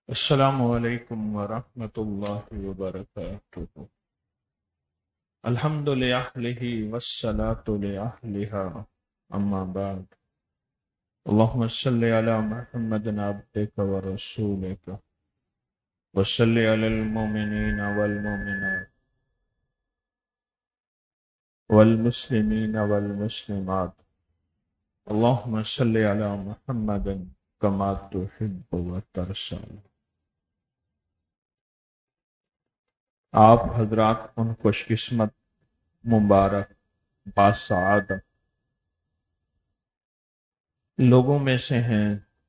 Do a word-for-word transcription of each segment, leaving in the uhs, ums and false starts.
السلام علیکم ورحمۃ اللہ وبرکاتہ۔ الحمد للہ والصلاة لأہلہا، اما بعد۔ اللہم صلی علی محمد عبدک ورسولک وصلی علی المؤمنین والمؤمنات والمسلمین والمسلمات، اللہم صلی علی محمد کما تحب وترضی۔ آپ حضرات ان خوش قسمت، مبارک، باسعادت لوگوں میں سے ہیں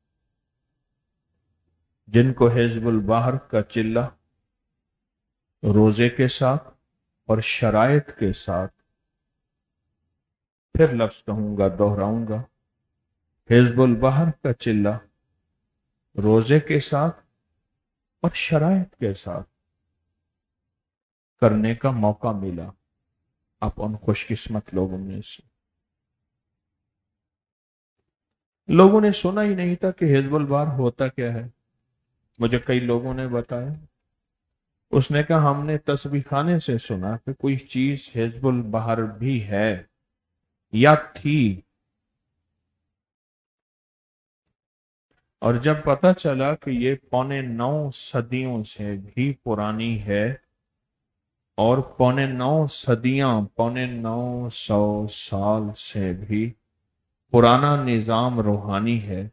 جن کو حزب البحر کا چلہ روزے کے ساتھ اور شرائط کے ساتھ، پھر لفظ کہوں گا، دہراؤں گا، حزب البحر کا چلہ روزے کے ساتھ اور شرائط کے ساتھ کرنے کا موقع ملا۔ آپ ان خوش قسمت لوگوں میں سے لوگوں نے سنا ہی نہیں تھا کہ حزب البحر ہوتا کیا ہے۔ مجھے کئی لوگوں نے بتایا، اس نے کہا ہم نے تسبیح خانے سے سنا کہ کوئی چیز حزب البحر بھی ہے یا تھی، اور جب پتہ چلا کہ یہ پونے نو صدیوں سے بھی پرانی ہے، اور پونے نو صدیاں پونے نو سو سال سے بھی پرانا نظام روحانی ہے،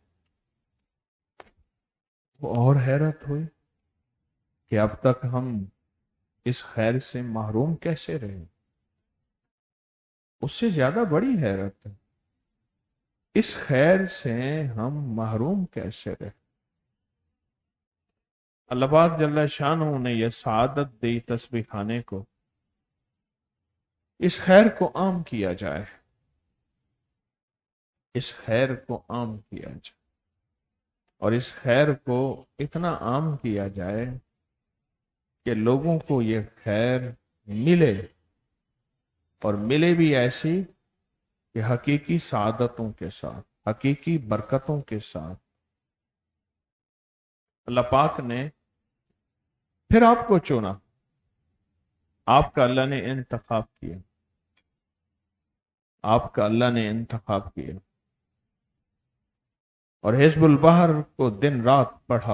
وہ اور حیرت ہوئی کہ اب تک ہم اس خیر سے محروم کیسے رہے۔ اس سے زیادہ بڑی حیرت ہے، اس خیر سے ہم محروم کیسے رہے۔ اللہ پاک جل شانہ نے یہ سعادت دی تسبیح خانے کو، اس خیر کو عام کیا جائے، اس خیر کو عام کیا جائے، اور اس خیر کو اتنا عام کیا جائے کہ لوگوں کو یہ خیر ملے، اور ملے بھی ایسی کہ حقیقی سعادتوں کے ساتھ، حقیقی برکتوں کے ساتھ۔ اللہ پاک نے پھر آپ کو چنا، آپ کا اللہ نے انتخاب کیا، آپ کا اللہ نے انتخاب کیا، اور حزب البحر کو دن رات پڑھا۔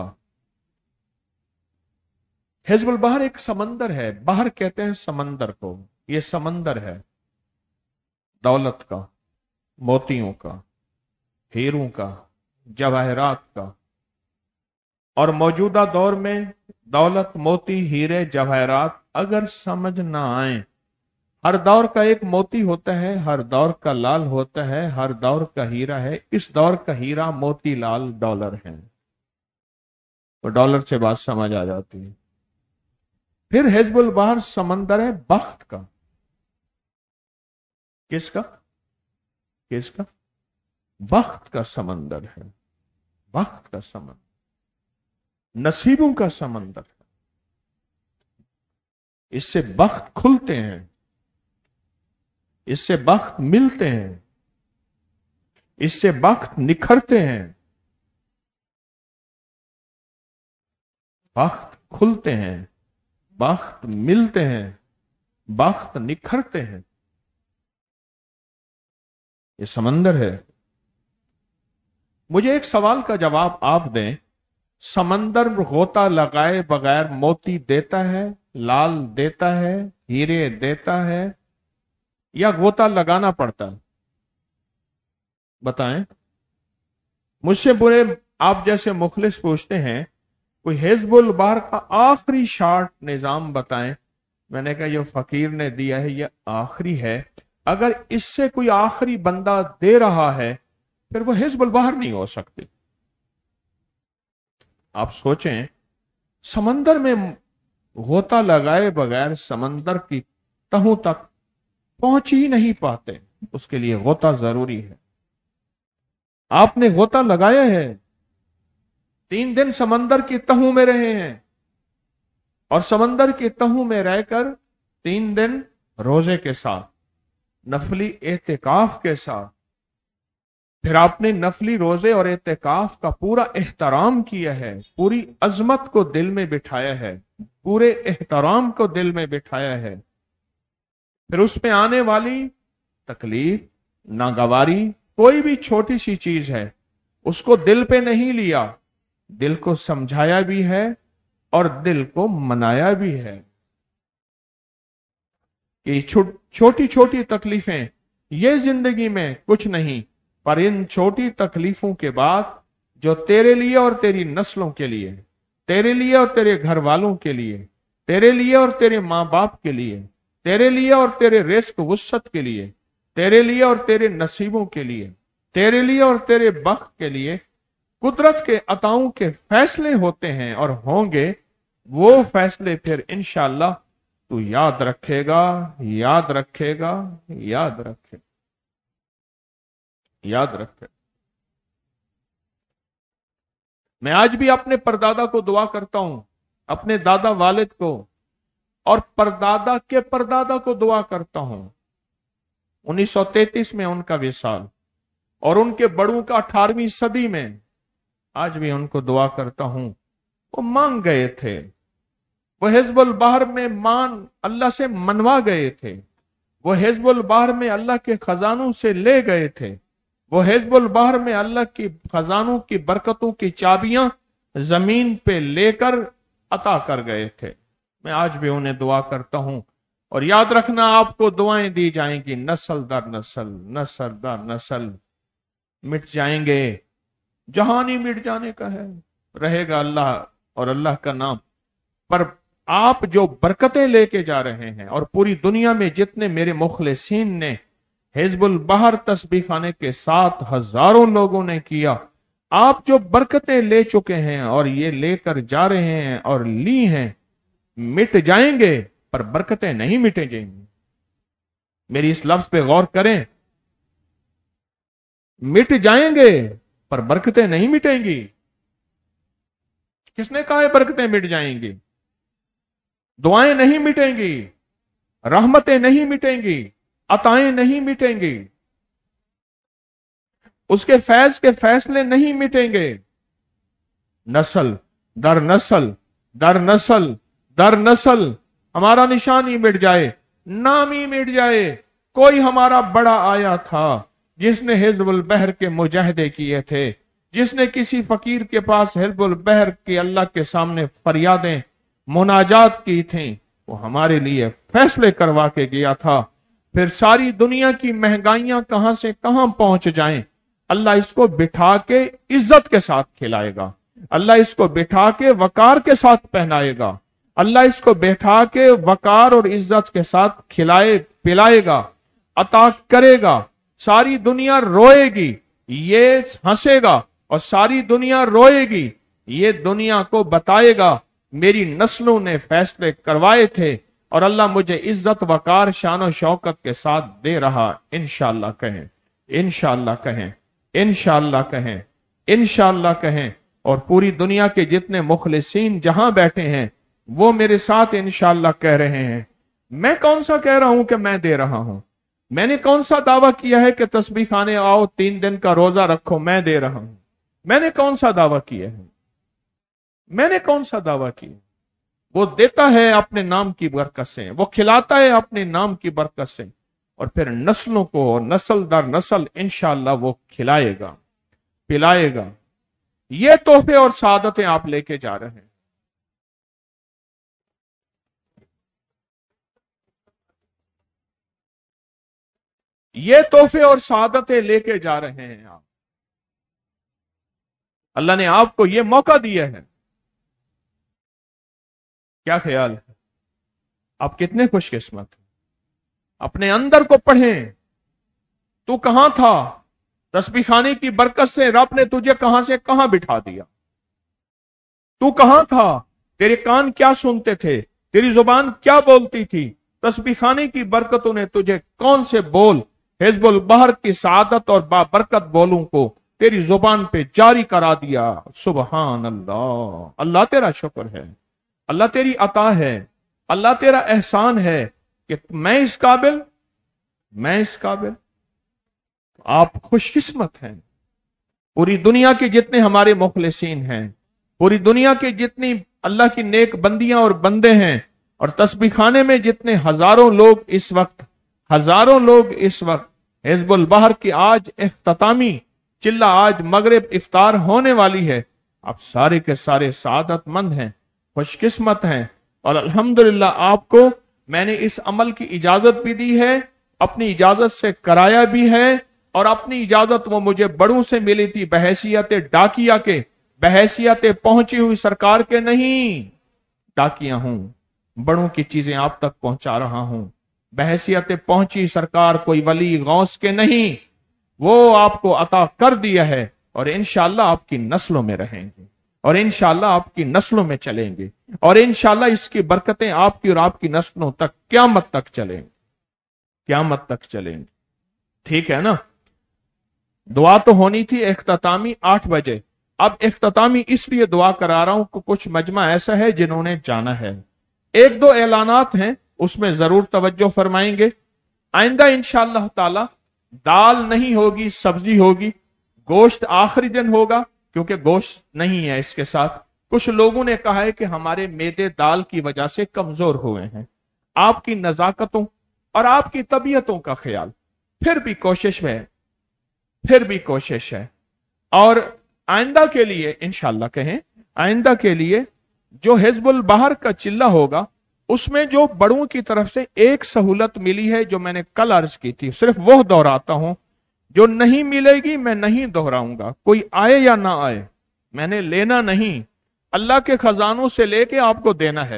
حزب البحر ایک سمندر ہے، بحر کہتے ہیں سمندر کو، یہ سمندر ہے دولت کا، موتیوں کا، ہیروں کا، جواہرات کا، اور موجودہ دور میں دولت، موتی، ہیرے، جواہرات اگر سمجھ نہ آئیں، ہر دور کا ایک موتی ہوتا ہے، ہر دور کا لال ہوتا ہے، ہر دور کا ہیرا ہے، اس دور کا ہیرا، موتی، لال ڈالر ہے، وہ ڈالر سے بات سمجھ آ جاتی ہے۔ پھر حزب البحر سمندر ہے بخت کا۔ کس کا؟ کس کا؟ بخت کا سمندر ہے، بخت کا سمندر، نصیبوں کا سمندر ہے۔ اس سے بخت کھلتے ہیں، اس سے بخت ملتے ہیں، اس سے بخت نکھرتے ہیں، بخت کھلتے ہیں، بخت ملتے ہیں، بخت نکھرتے ہیں۔ یہ سمندر ہے۔ مجھے ایک سوال کا جواب آپ دیں، سمندر غوطہ لگائے بغیر موتی دیتا ہے، لال دیتا ہے، ہیرے دیتا ہے، یا غوطہ لگانا پڑتا ہے؟ بتائیں۔ مجھ سے برے آپ جیسے مخلص پوچھتے ہیں کوئی حزب البحر کا آخری شارٹ نظام بتائیں۔ میں نے کہا یہ فقیر نے دیا ہے، یہ آخری ہے، اگر اس سے کوئی آخری بندہ دے رہا ہے پھر وہ حزب البحر نہیں ہو سکتی۔ آپ سوچیں، سمندر میں غوطہ لگائے بغیر سمندر کی تہوں تک پہنچ ہی نہیں پاتے، اس کے لیے غوطہ ضروری ہے۔ آپ نے غوطہ لگایا ہے، تین دن سمندر کی تہوں میں رہے ہیں، اور سمندر کی تہوں میں رہ کر تین دن روزے کے ساتھ، نفلی اعتکاف کے ساتھ फिर आपने नफली रोजे और एहतिकाफ का पूरा एहतराम किया है, पूरी अजमत को दिल में बिठाया है, पूरे एहतराम को दिल में बिठाया है। फिर उसमें आने वाली तकलीफ, नागवारी, कोई भी छोटी सी चीज है उसको दिल पे नहीं लिया, दिल को समझाया भी है और दिल को मनाया भी है कि छोटी छोटी तकलीफें ये जिंदगी में कुछ नहीं, पर इन छोटी तकलीफों के बाद जो तेरे लिए और तेरी नस्लों के लिए, तेरे लिए और तेरे घर वालों के लिए, तेरे लिए और तेरे माँ बाप के लिए, तेरे लिए और तेरे रिस्क वुसअत के लिए, तेरे लिए और तेरे नसीबों के लिए, तेरे लिए और तेरे बख्त के लिए कुदरत के अताओं के फैसले होते हैं और होंगे। वो फैसले फिर इंशाअल्लाह तू याद रखेगा, याद रखेगा, याद रखेगा, याद रखे। मैं आज भी अपने परदादा को दुआ करता हूं, अपने दादा वालिद को और परदादा के परदादा को दुआ करता हूं। उन्नीस सौ तैंतीस में उनका विसाल और उनके बड़ों का अठारहवीं सदी में, आज भी उनको दुआ करता हूं। वो मांग गए थे, वो हिजबुल बहर में मान अल्लाह से मनवा गए थे, वो हिजबुल बहर में अल्लाह के खजानों से ले गए थे, वो हिजबुल बहर में अल्लाह की खजानों की बरकतों की चाबियां जमीन पे लेकर अता कर गए थे। मैं आज भी उन्हें दुआ करता हूं और याद रखना आपको दुआएं दी जाएंगी, नस्ल दर नस्ल, नस्ल दर नस्ल मिट जाएंगे। जहानी मिट जाने का है, रहेगा अल्लाह और अल्लाह का नाम। पर आप जो बरकतें लेके जा रहे हैं और पूरी दुनिया में जितने मेरे मुखलिसीन ने हिजबुल बहर तस्बीह खाने के साथ हजारों लोगों ने किया, आप जो बरकतें ले चुके हैं और ये लेकर जा रहे हैं और ली हैं, मिट जाएंगे पर बरकतें नहीं मिटे जाएंगी। मेरी इस लफ्ज पे गौर करें, मिट जाएंगे पर बरकतें नहीं मिटेंगी। किसने कहा है बरकतें मिट जाएंगी? दुआएं नहीं मिटेंगी, रहमतें नहीं मिटेंगी, अताएं नहीं मिटेंगी, उसके फैज के फैसले नहीं मिटेंगे। नस्ल दर नस्ल दर नस्ल दर नस्ल हमारा निशान ही मिट जाए, नाम ही मिट जाए। कोई हमारा बड़ा आया था जिसने हिजबुल बहर के मुजाहिदे किए थे, जिसने किसी फकीर के पास हिजबुल बहर की अल्लाह के सामने फरियादें मुनाजात की थी, वो हमारे लिए फैसले करवा के गया था। फिर सारी दुनिया की महंगाइयां कहां से कहां पहुंच जाएं, अल्लाह इसको बिठा के इज्जत के साथ खिलाएगा, अल्लाह इसको बिठा के वकार के साथ पहनाएगा, अल्लाह इसको बैठा के वकार और इज्जत के साथ खिलाए पिलाएगा, अता करेगा। सारी दुनिया रोएगी, ये हंसेगा, और सारी दुनिया रोएगी, ये दुनिया को बताएगा मेरी नस्लों ने फैसले करवाए थे और अल्लाह मुझे इज्जत वकार शान और शौकत के साथ दे रहा। इंशाअल्लाह कहें, इंशाअल्लाह कहें, इंशाअल्लाह कहें, इंशाअल्लाह कहें। और पूरी दुनिया के जितने मुखलिसीन जहां बैठे हैं वो मेरे साथ इंशाअल्लाह कह रहे हैं। मैं कौन सा कह रहा हूं कि मैं दे रहा हूं? मैंने कौन सा दावा किया है कि तस्बीह खाने आओ, तीन दिन का रोजा रखो, मैं दे रहा हूं? मैंने कौन सा दावा किया है? मैंने कौन सा दावा किया? वो देता है अपने नाम की बरकत से, वो खिलाता है अपने नाम की बरकत से, और फिर नस्लों को नस्ल दर नस्ल इंशाअल्लाह वो खिलाएगा, पिलाएगा। ये तोहफे और सादतें आप लेके जा रहे हैं। ये तोहफे और सादतें लेके जा रहे हैं आप। अल्लाह ने आपको ये मौका दिया है। क्या ख्याल है? आप कितने खुशकिस्मत हैं। अपने अंदर को पढ़ें, तू कहां था? तस्बीह खाने की बरकत से रब ने तुझे कहां से कहां बिठा दिया। तू कहां था? तेरे कान क्या सुनते थे? तेरी जुबान क्या बोलती थी? तस्बीह खाने की बरकतों ने तुझे कौन से बोल हिजबुल बहर की सादत और बाबरकत बोलों को तेरी जुबान पे जारी करा दिया। सुबहान अल्लाह। अल्लाह तेरा शुक्र है, अल्लाह तेरी अता है, अल्लाह तेरा एहसान है कि मैं इस काबिल मैं इस काबिल आप खुशकिस्मत हैं। पूरी दुनिया के जितने हमारे मुखलिसीन हैं, पूरी दुनिया के जितनी अल्लाह की नेक बंदियां और बंदे हैं, और तस्बीह खाने में जितने हजारों लोग इस वक्त हजारों लोग इस वक्त हिजबुल बहर की आज इख्तितामी चिल्ला, आज मगरिब इफ्तार होने वाली है, आप सारे के सारे सादतमंद हैं, खुशकिस्मत हैं। और अल्हम्दुलिल्लाह आपको मैंने इस अमल की इजाजत भी दी है, अपनी इजाजत से कराया भी है, और अपनी इजाजत वो मुझे बड़ों से मिली थी बहैसियत डाकिया के, बहैसियत पहुंची हुई सरकार के नहीं, डाकिया हूं, बड़ों की चीजें आप तक पहुंचा रहा हूं, बहैसियत पहुंची सरकार कोई वली गौस के नहीं, वो आपको अता कर दिया है, और इंशाअल्लाह आपकी नस्लों में रहेंगे, और इंशाअल्लाह आपकी नस्लों में चलेंगे, और इंशाअल्लाह इसकी बरकतें आपकी और आपकी नस्लों तक क़यामत तक चलेंगे, क़यामत तक चलेंगे। ठीक है ना। दुआ तो होनी थी इख्तितामी आठ बजे, अब इख्तितामी इसलिए दुआ करा रहा हूं कि कुछ मजमा ऐसा है जिन्होंने जाना है। एक दो ऐलानात हैं, उसमें जरूर तवज्जो फरमाएंगे। आइंदा इंशाअल्लाह ताला दाल नहीं होगी, सब्जी होगी, गोश्त आखिरी दिन होगा, क्योंकि गोश्त नहीं है इसके साथ। कुछ लोगों ने कहा है कि हमारे मैदे दाल की वजह से कमजोर हुए हैं। आपकी नजाकतों और आपकी तबीयतों का ख्याल, फिर भी कोशिश है, फिर भी कोशिश है। और आइंदा के लिए इंशाअल्लाह कहें, आइंदा के लिए जो हिजबुल बहर का चिल्ला होगा, उसमें जो बड़ों की तरफ से एक सहूलत मिली है जो मैंने कल अर्ज की थी, सिर्फ वो दोहराता हूं। जो नहीं मिलेगी मैं नहीं दोहराऊंगा, कोई आए या ना आए, मैंने लेना नहीं, अल्लाह के खजानों से लेके आपको देना है।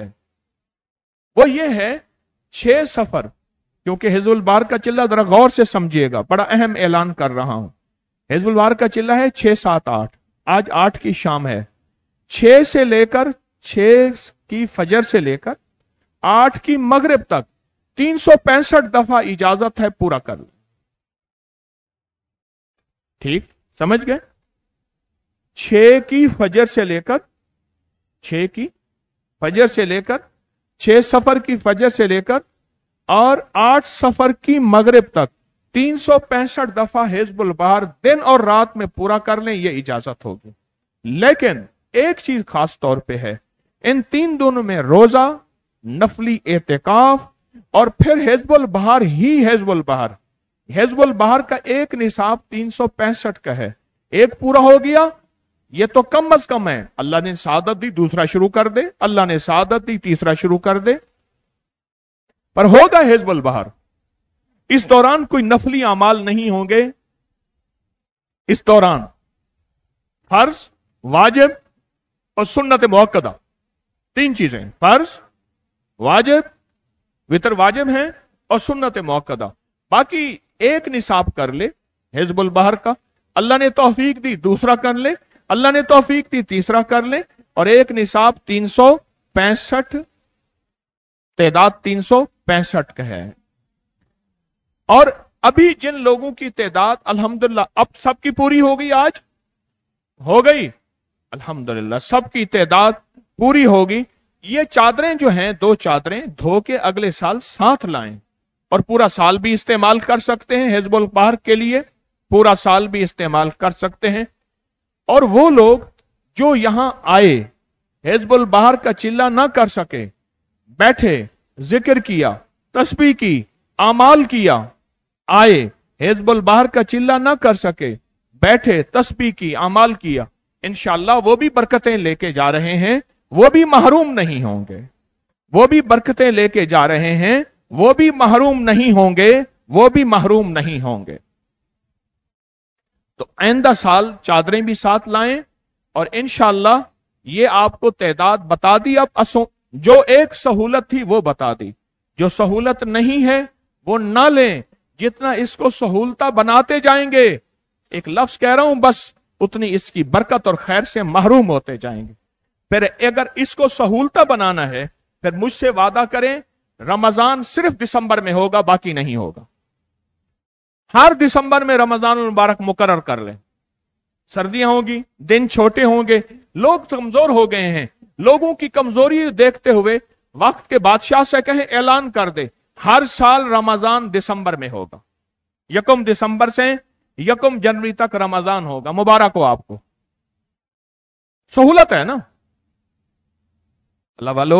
वो ये है छह सफर, क्योंकि हिजबुल बहर का चिल्ला जरा गौर से समझिएगा, बड़ा अहम ऐलान कर रहा हूं। हिजबुल बहर का चिल्ला है छह सात आठ, आज आठ की शाम है। छह से लेकर छह की फजर से लेकर आठ की मगरिब तक तीन सौ पैंसठ दफा इजाजत है, पूरा कर ले। ठीक समझ गए। छह की फजर से लेकर छह की फजर से लेकर छह सफर की फजर से लेकर और आठ सफर की मगरिब तक तीन सौ पैंसठ दफा हिजबुल बहर दिन और रात में पूरा कर लें, यह इजाजत होगी। लेकिन एक चीज खास तौर पे है, इन तीन दिनों में रोजा, नफली एतिकाफ, और फिर हिजबुल बहर ही हिजबुल बहर। हिजबुल बहर का एक निसाब तीन सौ पैंसठ का है, एक पूरा हो गया, ये तो कम अज कम है। अल्लाह ने सादत दी, दूसरा शुरू कर दे, अल्लाह ने सादत दी, तीसरा शुरू कर दे, पर होगा हिजबुल बहर। इस दौरान कोई नफली अमाल नहीं होंगे। इस दौरान फर्ज, वाजिब और सुन्नत मुअक्कदा, तीन चीजें, फर्ज, वाजिब, वितर वाजिब है, और सुन्नत मुअक्कदा। बाकी एक निसाब कर ले हिजबुल बहर का, अल्लाह ने तौफीक दी दूसरा कर ले, अल्लाह ने तौफीक दी तीसरा कर ले, और एक निसाब तीन सौ पैंसठ, तादाद तीन सौ पैंसठ का है। और अभी जिन लोगों की तादाद अल्हम्दुलिल्लाह अब सबकी पूरी हो गई, आज हो गई अल्हम्दुलिल्लाह, सबकी तादाद पूरी होगी। ये चादरें जो हैं, दो चादरें धो के अगले साल साथ लाएं, और पूरा साल भी इस्तेमाल कर सकते हैं हिजबुल बहर के लिए, पूरा साल भी इस्तेमाल कर सकते हैं। और वो लोग जो यहां आए, हिजबुल बहर का चिल्ला ना कर सके, बैठे, जिक्र किया, तस्बीह की, अमाल किया, आए, हिजबुल बहर का चिल्ला ना कर सके, बैठे, तस्बीह की, अमाल किया, इंशाअल्लाह वो भी बरकतें लेके जा रहे हैं, वो भी महरूम नहीं होंगे। वो भी बरकतें लेके जा रहे हैं, वो भी महरूम नहीं होंगे, वो भी महरूम नहीं होंगे। तो आइंदा साल चादरें भी साथ लाएं, और इंशाअल्लाह ये आपको तादाद बता दी। अब असो जो एक सहूलत थी वो बता दी, जो सहूलत नहीं है वो ना लें। जितना इसको सहूलता बनाते जाएंगे, एक लफ्ज कह रहा हूं बस, उतनी इसकी बरकत और खैर से महरूम होते जाएंगे। फिर अगर इसको सहूलता बनाना है, फिर मुझसे वादा करें, रमजान सिर्फ दिसंबर में होगा, बाकी नहीं होगा। हर दिसंबर में रमजान मुबारक मुकर्रर कर लें। सर्दियां होगी, दिन छोटे होंगे, लोग कमजोर हो गए हैं, लोगों की कमजोरी देखते हुए वक्त के बादशाह से कहे ऐलान कर दे, हर साल रमजान दिसंबर में होगा। यकम दिसंबर से यकम जनवरी तक रमजान होगा, मुबारक हो आपको। सहूलत है ना अल्लाह वालो।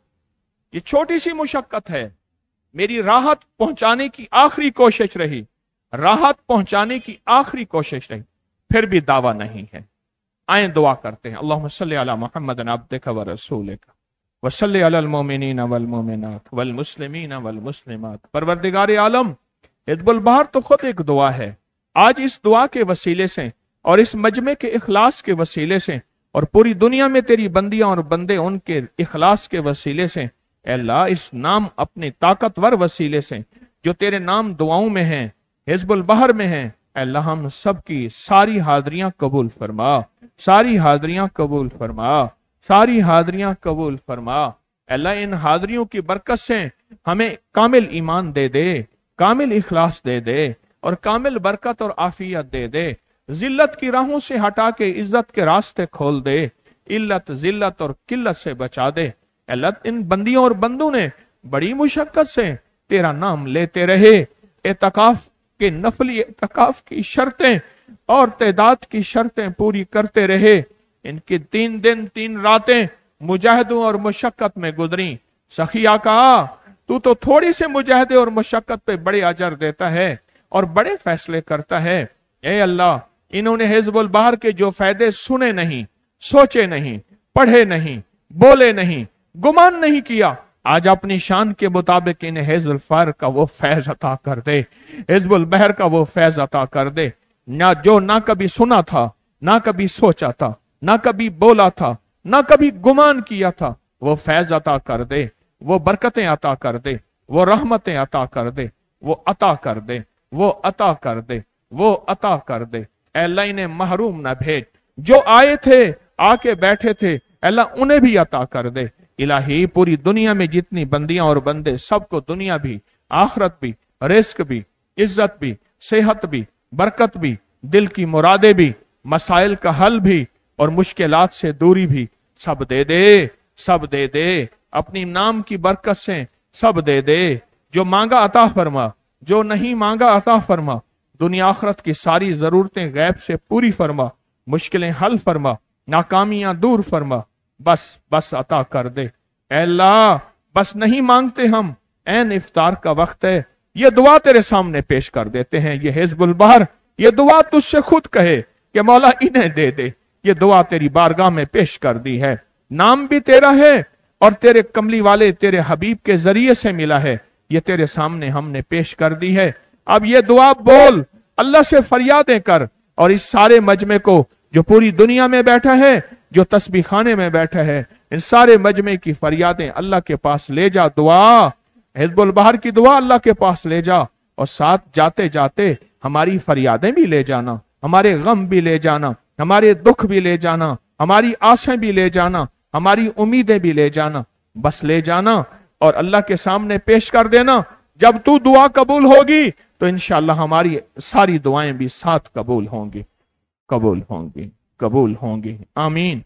ये छोटी सी मुशक्कत है, मेरी राहत पहुंचाने की आखिरी कोशिश रही, राहत पहुंचाने की आखिरी कोशिश रही, फिर भी दावा नहीं है। आए दुआ करते हैं। अल्लाहुम्मा सल्ली अला मुहम्मद अब्दिका व रसूलिका व सल्ली अलल मोमिनीन वल मोमिनात वल मुस्लिमीन वल मुस्लिमात। परवरदिगार आलम, हिज़्बुल बहर तो खुद एक दुआ है। आज इस दुआ के वसीले से और इस मजमे के इखलास के वसीले से और पूरी दुनिया में तेरी बंदियां और बंदे उनके इखलास के वसीले से, अल्लाह इस नाम अपने ताकतवर वसीले से जो तेरे नाम दुआओं में हैं, हिज़्बुल बहर में हैं, अल्लाह हम सबकी सारी हाज़रियां कबूल फरमा, सारी हाज़रियां कबूल फरमा, सारी हाज़रियां कबूल फरमा। अल्लाह इन हाज़रियों की बरकत से हमें कामिल ईमान दे दे, कामिल इखलास दे दे और कामिल बरकत और आफियत दे दे। जिल्लत की राहों से हटा के इज्जत के रास्ते खोल दे, इल्लत जिल्लत और किल्लत से बचा दे। अल्लाह इन बंदियों और बंदों ने बड़ी मुशक्कत से तेरा नाम लेते रहे, एतकाफ के नफली एतकाफ की शर्तें और तादाद की शर्तें पूरी करते रहे। इनके तीन दिन तीन रातें मुजाहिदों और मुशक्कत में गुजरी। सखिया का तू तो थोड़ी से मुजाहिदे और मुशक्कत पे बड़े अजर देता है और बड़े फैसले करता है। ए अल्लाह, इन्होंने हिज़्बुल बहर के जो फायदे सुने नहीं, सोचे नहीं, पढ़े नहीं, बोले नहीं, गुमान नहीं किया, आज अपनी शान के मुताबिक इन्हें हिज़्बुल बहर का वो फैज अता कर दे, हिज़्बुल बहर का वो फैज अता कर दे। ना जो ना कभी सुना था, ना कभी सोचा था, ना कभी बोला था, ना कभी गुमान किया था, वो फैज अता कर दे, वो बरकतें अता कर दे, वो रहमतें अता कर दे, वो अता कर दे, वो अता कर दे, वो अता कर दे। अल्लाह इन्हें महरूम न भेज, जो आए थे आके बैठे थे अल्लाह उन्हें भी अता कर दे। इलाही पूरी दुनिया में जितनी बंदियां और बंदे, सबको दुनिया भी, आखिरत भी, रिस्क भी, इज्जत भी, सेहत भी, बरकत भी, दिल की मुरादे भी, मसाइल का हल भी और मुश्किलात से दूरी भी सब दे दे, सब दे दे। अपनी नाम की बरकत से सब दे दे। जो मांगा अता फरमा, जो नहीं मांगा अता फरमा। दुनिया आखिरत की सारी जरूरतें गैब से पूरी फरमा, मुश्किलें हल फरमा, नाकामियां दूर फरमा। बस बस अता कर दे अल्लाह, बस नहीं मांगते हम, ऐन इफ्तार का वक्त है, ये दुआ तेरे सामने पेश कर देते हैं। ये हिज़्बुल बहर ये दुआ तुझसे खुद कहे कि मौला इन्हें दे दे, ये दुआ तेरी बारगाह में पेश कर दी है। नाम भी तेरा है और तेरे कमली वाले तेरे हबीब के जरिए से मिला है, ये तेरे सामने हमने पेश कर दी है। अब ये दुआ बोल, अल्लाह से फरियादें कर और इस सारे मजमे को, जो पूरी दुनिया में बैठा है, जो तस्बीह खाने में बैठा है, इन सारे मजमे की फरियादें अल्लाह के पास ले जा। दुआ हिज़्बुल बहर की दुआ अल्लाह के पास ले जा और साथ जाते जाते हमारी फरियादें भी ले जाना, हमारे गम भी ले जाना, हमारे दुख भी ले जाना, हमारी आशाएं भी ले जाना, हमारी उम्मीदें भी ले जाना। बस ले जाना और अल्लाह के सामने पेश कर देना। जब तू दुआ कबूल होगी तो इंशाअल्लाह हमारी सारी दुआएं भी साथ कबूल होंगी, कबूल होंगी, कबूल होंगी। आमीन,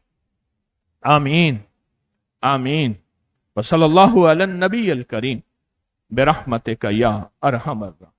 आमीन, आमीन। व सल्लल्लाहु अला नबी अल करीम बिरहमतिका या अरहमर